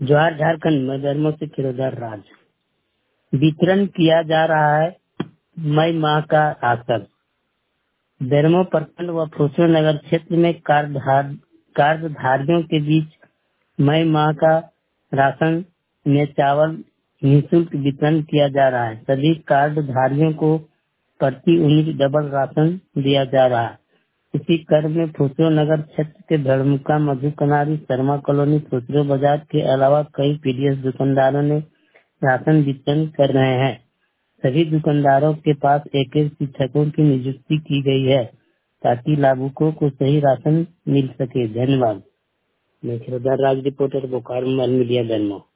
जवाहर झारखंड में धर्मों से किरोधार राज वितरण किया जा रहा है। मई माह का राशन धर्मो प्रखंड व फुसरो नगर क्षेत्र में कार्डधारियों के बीच मई माह का राशन में चावल निःशुल्क वितरण किया जा रहा है। सभी कार्डधारियों को प्रति यूनिट डबल राशन दिया जा रहा है। इसी क्रम में फुसरो नगर क्षेत्र के धर्मुका, मधु कनारी, शर्मा कॉलोनी, फुसरो बाजार के अलावा कई पीडीएस दुकानदारों ने राशन वितरण कर रहे हैं। सभी दुकानदारों के पास एक शिक्षकों की नियुक्ति की गई है ताकि लाभुकों को सही राशन मिल सके। धन्यवाद। मैं किरोधार राज, रिपोर्टर, बोकारो मीडिया धर्मो।